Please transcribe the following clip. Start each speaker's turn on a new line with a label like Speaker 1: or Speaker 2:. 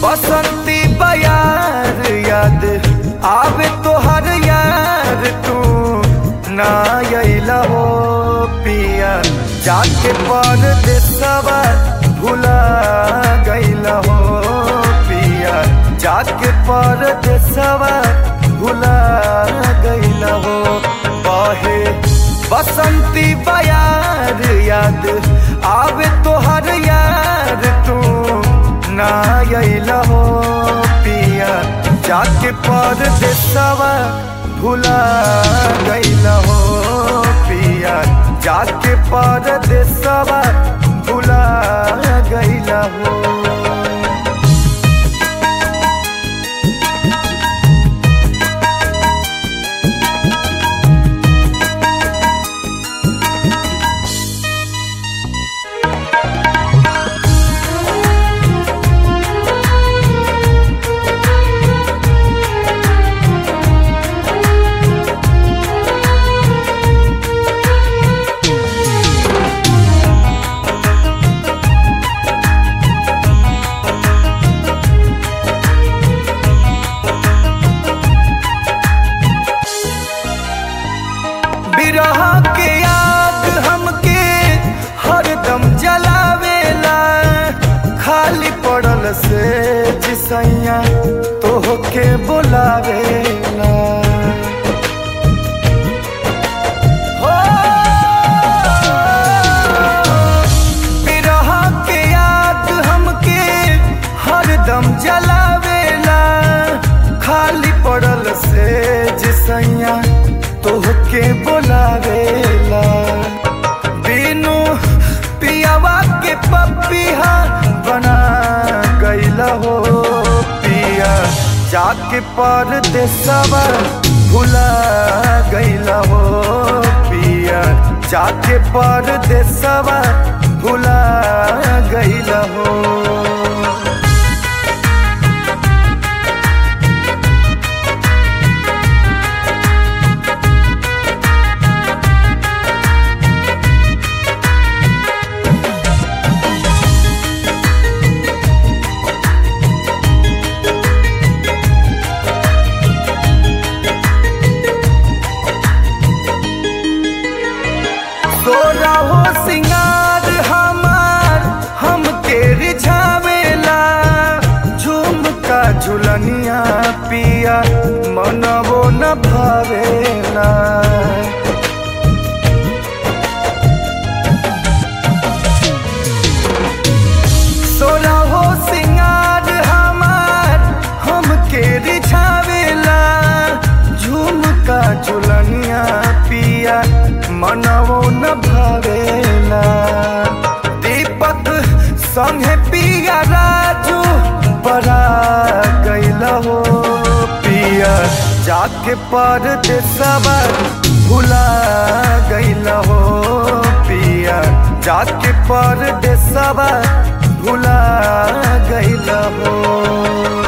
Speaker 1: बसंती बयार याद आवे तोहर यार तू ना अइला हो पिया जाके परदेसवा भुला गइला हो पिया जाके परदेसवा भुला गइला हो। बहे बसंती बयार याद आवे तोहर यार तू ना अइला हो पिया जाके परदेसवा भुला गइला हो पिया जाके परदेसवा भुला गइला हो। बिरह के याद हमके हरदम जलावेला खाली पड़ल से जिसैया तोहके बुलावेला। हो बिरह के याद हमके हरदम जलावेला खाली पड़ल से जिसैया तोहके बुलावेला। बिनु पियावा के पपिहा बना गइला हो पिया जाके परदेसवा भुला गइला हो पिया जाके परदेसवा भुला गइला हो। तोरा हो सिंगार हमार हमके रिझावेला झुमका झुलनिया पिया मनवो न भावेला। तोरा हो सिंगार हमार हमके रिझावेला झुमका झुलनिया पिया मनवो न भावेला। दीपक संगे पिया राजू बड़ा गइला हो पिया जाके परदेसवा भुला गइला हो पिया जाके परदेसवा भुला गइला हो।